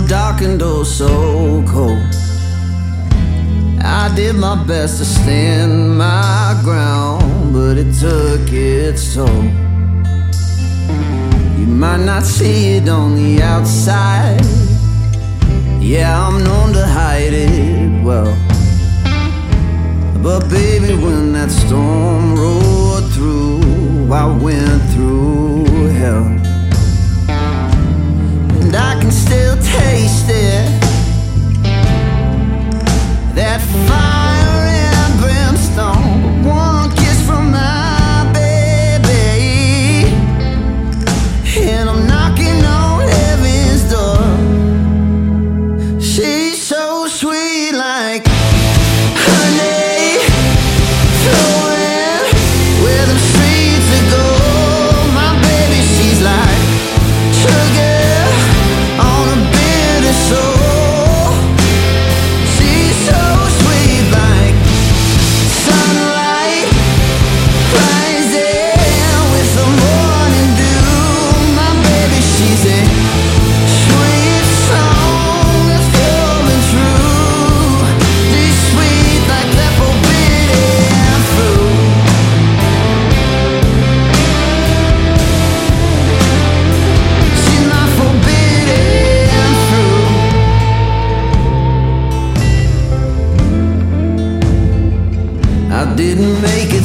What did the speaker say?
dark and oh so cold. I did my best to stand my ground, but it took its toll. You might not see it on the outside. Yeah, I'm known to hide it well. But baby, when that storm roared through, I went through hell. And I can still taste it, that fire and brimstone. One kiss from my baby, and I'm knocking on heaven's door. She's so sweet like honey flowing where the streets are gold. My baby, she's like sugar on a bitter soul. She's so sweet like sunlight rising with the morning dew. My baby, she's a sweet song that's flowing true. She's sweet like that forbidden fruit. She's my forbidden fruit. I didn't make